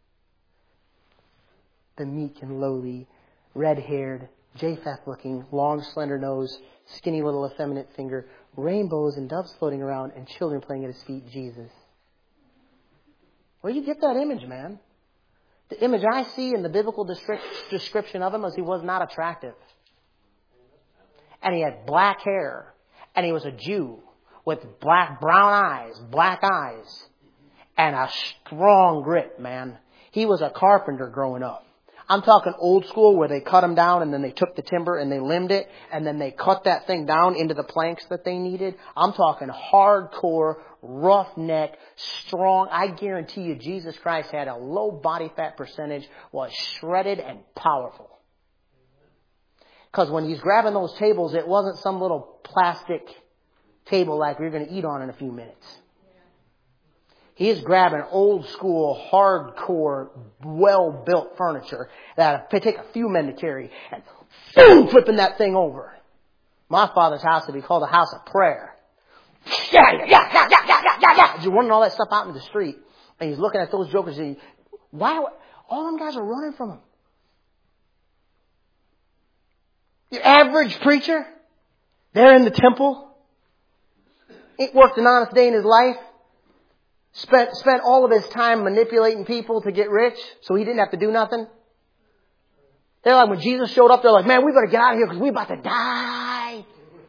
The meek and lowly, red-haired, Japheth-looking, long, slender nose, skinny little effeminate finger, rainbows and doves floating around, and children playing at his feet, Jesus. Where do you get that image, man? The image I see in the biblical description of him is he was not attractive. And he had black hair. And he was a Jew with black, brown eyes, black eyes. and a strong grip, man. He was a carpenter growing up. I'm talking old school where they cut them down and then they took the timber and they limbed it and then they cut that thing down into the planks that they needed. I'm talking hardcore, roughneck, strong. I guarantee you Jesus Christ had a low body fat percentage, was shredded and powerful. Because when he's grabbing those tables, it wasn't some little plastic table like we're going to eat on in a few minutes. He is grabbing old school, hardcore, well-built furniture that would take a few men to carry and boom, flipping that thing over. My father's house would be called a house of prayer. Yeah, yeah, yeah, yeah, yeah, yeah, yeah, yeah. He's running all that stuff out into the street. And he's looking at those jokers and he, why, all them guys are running from him. Your average preacher, there in the temple, ain't worked an honest day in his life. Spent, spent all of his time manipulating people to get rich so he didn't have to do nothing. They're like, when Jesus showed up, they're like, man, we better get out of here because we're about to die.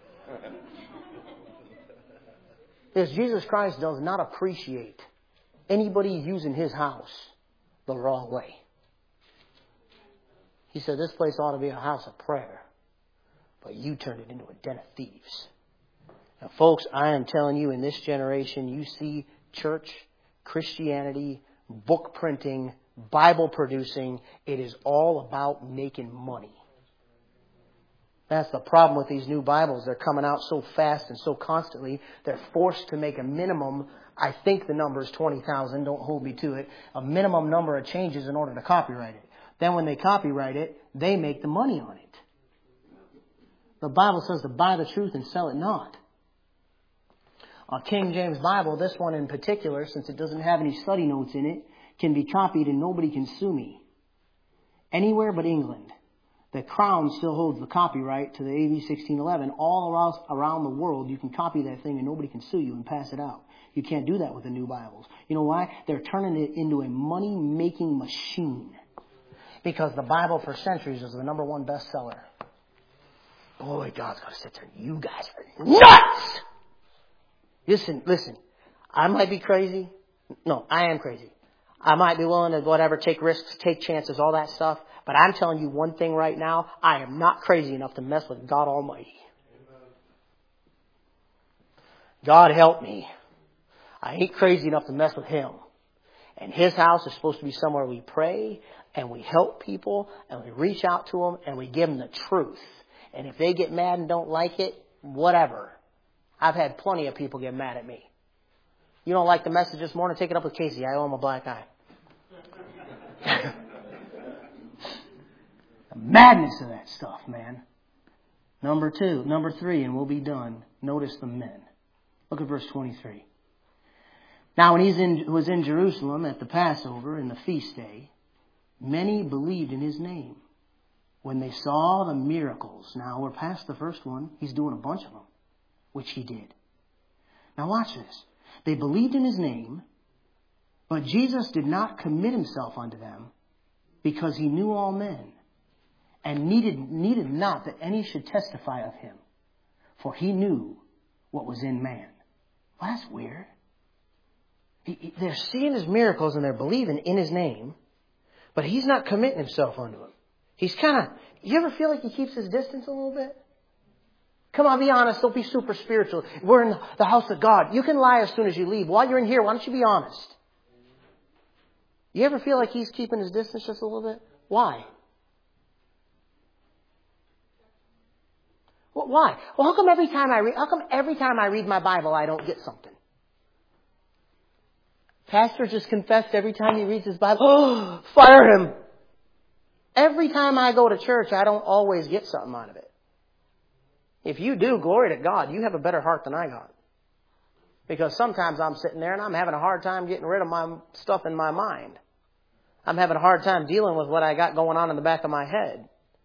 Because Jesus Christ does not appreciate anybody using his house the wrong way. He said, this place ought to be a house of prayer, but you turned it into a den of thieves. Now, folks, I am telling you, in this generation, you see church, Christianity, book printing, Bible producing. It is all about making money. That's the problem with these new Bibles. They're coming out so fast and so constantly. They're forced to make a minimum. I think the number is twenty thousand. Don't hold me to it. A minimum number of changes in order to copyright it. Then when they copyright it, they make the money on it. The Bible says to buy the truth and sell it not. A King James Bible, this one in particular, since it doesn't have any study notes in it, can be copied and nobody can sue me. Anywhere but England. The Crown still holds the copyright to the A V sixteen eleven. All around, around the world, you can copy that thing and nobody can sue you and pass it out. You can't do that with the new Bibles. You know why? They're turning it into a money-making machine. Because the Bible for centuries is the number one bestseller. Boy, God's got to sit there. You guys are nuts! Listen, listen, I might be crazy. No, I am crazy. I might be willing to whatever, take risks, take chances, all that stuff. But I'm telling you one thing right now. I am not crazy enough to mess with God Almighty. God help me. I ain't crazy enough to mess with Him. And His house is supposed to be somewhere we pray and we help people and we reach out to them and we give them the truth. And if they get mad and don't like it, whatever. I've had plenty of people get mad at me. You don't like the message this morning? Take it up with Casey. I owe him a black eye. The madness of that stuff, man. Number two, number three, and we'll be done. Notice the men. Look at verse twenty-three. Now, when he was in Jerusalem at the Passover and the feast day, many believed in his name. When they saw the miracles. Now, we're past the first one. He's doing a bunch of them, which he did. Now, watch this. They believed in his name, but Jesus did not commit himself unto them because he knew all men and needed, needed not that any should testify of him, for he knew what was in man. Well, that's weird. He, he, they're seeing his miracles and they're believing in his name, but he's not committing himself unto them. He's kind of, you ever feel like he keeps his distance a little bit? Come on, be honest. Don't be super spiritual. We're in the house of God. You can lie as soon as you leave. While you're in here, why don't you be honest? You ever feel like he's keeping his distance just a little bit? Why? Well, why? Well, how come every time I read, how come every time I read my Bible, I don't get something? Pastor just confessed every time he reads his Bible, oh, fire him. Every time I go to church, I don't always get something out of it. If you do, glory to God, you have a better heart than I got. Because sometimes I'm sitting there and I'm having a hard time getting rid of my stuff in my mind. I'm having a hard time dealing with what I got going on in the back of my head.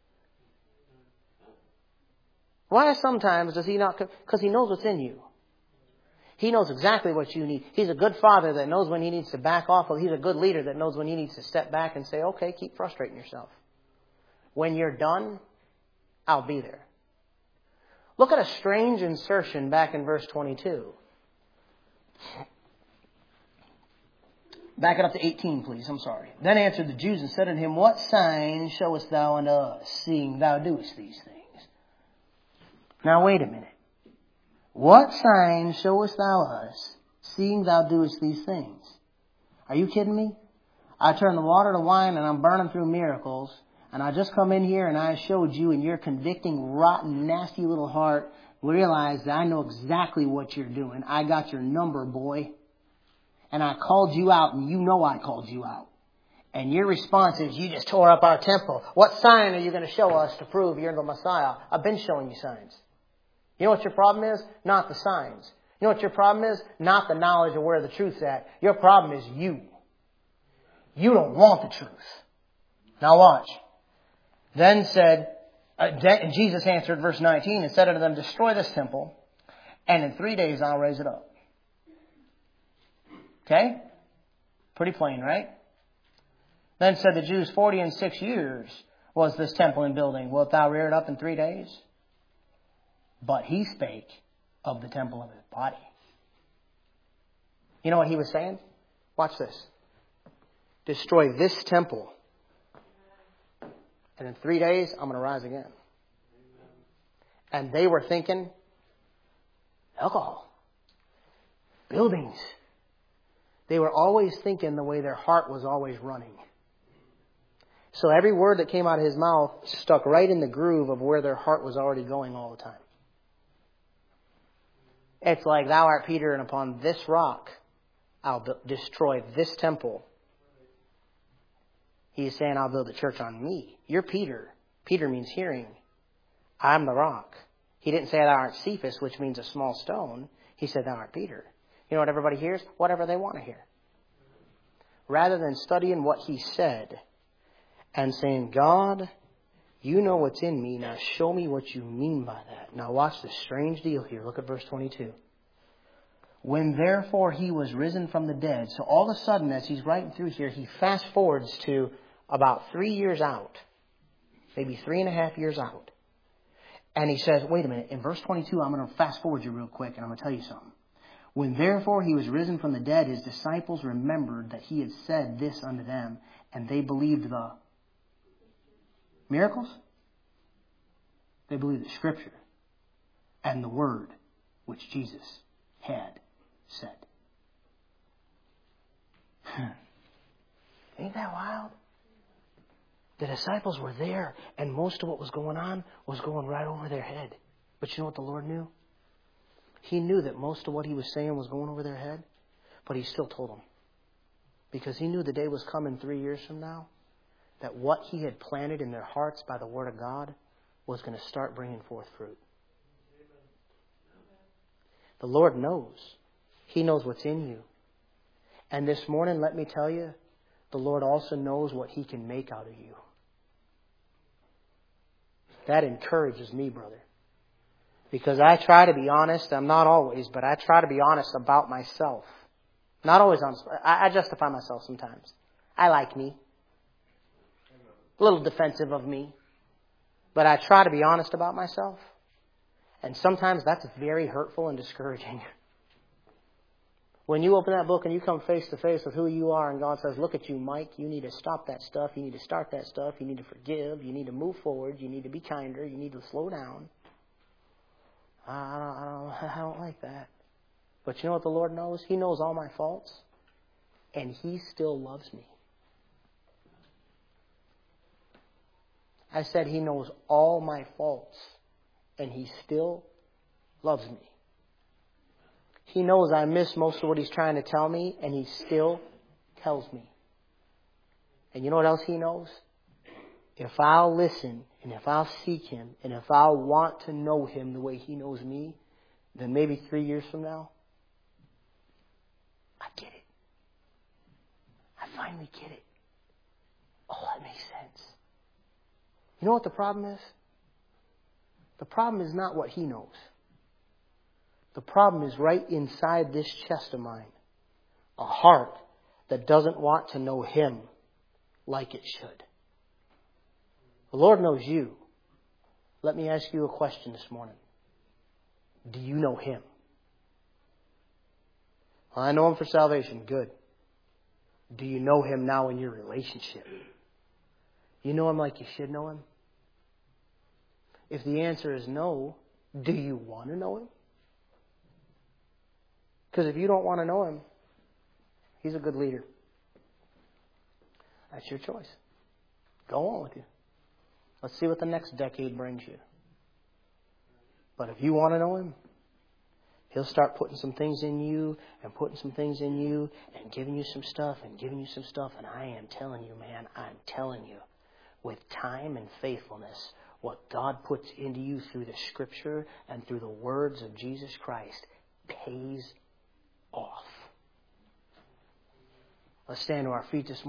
Why sometimes does he not? Because he knows what's in you. He knows exactly what you need. He's a good father that knows when he needs to back off. He's a good leader that knows when he needs to step back and say, okay, keep frustrating yourself. When you're done, I'll be there. Look at a strange insertion back in verse twenty-two. Back it up to eighteen, please. I'm sorry. Then answered the Jews and said unto him, What sign showest thou unto us, seeing thou doest these things? Now wait a minute. What sign showest thou us, seeing thou doest these things? Are you kidding me? I turn the water to wine and I'm burning through miracles. And I just come in here and I showed you, and your convicting, rotten, nasty little heart realized that I know exactly what you're doing. I got your number, boy. And I called you out, and you know I called you out. And your response is, you just tore up our temple. What sign are you going to show us to prove you're the Messiah? I've been showing you signs. You know what your problem is? Not the signs. You know what your problem is? Not the knowledge of where the truth's at. Your problem is you. You don't want the truth. Now watch. Then said, uh, and Jesus answered, verse nineteen, and said unto them, Destroy this temple, and in three days I'll raise it up. Okay? Pretty plain, right? Then said the Jews, Forty and six years was this temple in building. Wilt thou rear it up in three days? But he spake of the temple of his body. You know what he was saying? Watch this. Destroy this temple. And in three days, I'm going to rise again. And they were thinking, alcohol, buildings. They were always thinking the way their heart was always running. So every word that came out of his mouth stuck right in the groove of where their heart was already going all the time. It's like, thou art Peter, and upon this rock I'll b- destroy this temple. He's saying, I'll build a church on me. You're Peter. Peter means hearing. I'm the rock. He didn't say thou art Cephas, which means a small stone. He said, thou art Peter. You know what everybody hears? Whatever they want to hear. Rather than studying what he said and saying, God, you know what's in me. Now show me what you mean by that. Now watch this strange deal here. Look at verse twenty-two. When therefore he was risen from the dead. So all of a sudden, as he's writing through here, he fast forwards to about three years out. Maybe three and a half years out. And he says, wait a minute. In verse twenty-two, I'm going to fast forward you real quick, and I'm going to tell you something. When therefore he was risen from the dead, his disciples remembered that he had said this unto them, and they believed the miracles. They believed the Scripture and the word which Jesus had said. Ain't that wild? The disciples were there, and most of what was going on was going right over their head. But you know what the Lord knew? He knew that most of what he was saying was going over their head, but he still told them. Because he knew the day was coming three years from now, that what he had planted in their hearts by the Word of God was going to start bringing forth fruit. The Lord knows. He knows what's in you. And this morning, let me tell you, the Lord also knows what he can make out of you. That encourages me, brother. Because I try to be honest. I'm not always, but I try to be honest about myself. Not always honest. I, I justify myself sometimes. I like me. A little defensive of me. But I try to be honest about myself. And sometimes that's very hurtful and discouraging. When you open that book and you come face to face with who you are, and God says, look at you, Mike, you need to stop that stuff. You need to start that stuff. You need to forgive. You need to move forward. You need to be kinder. You need to slow down. I don't, I don't, I don't like that. But you know what the Lord knows? He knows all my faults. And He still loves me. I said He knows all my faults. And He still loves me. He knows I miss most of what He's trying to tell me. And He still tells me. And you know what else He knows? If I'll listen, and if I'll seek Him, and if I'll want to know Him the way He knows me, then maybe three years from now, I get it. I finally get it. Oh, that makes sense. You know what the problem is? The problem is not what He knows. The problem is right inside this chest of mine. A heart that doesn't want to know Him like it should. The Lord knows you. Let me ask you a question this morning. Do you know Him? Well, I know Him for salvation. Good. Do you know Him now in your relationship? You know Him like you should know Him? If the answer is no, do you want to know Him? Because if you don't want to know Him, He's a good leader. That's your choice. Go on with you. Let's see what the next decade brings you. But if you want to know Him, He'll start putting some things in you and putting some things in you and giving you some stuff and giving you some stuff. And I am telling you, man, I'm telling you, with time and faithfulness, what God puts into you through the Scripture and through the words of Jesus Christ pays off. Let's stand to our feet this morning.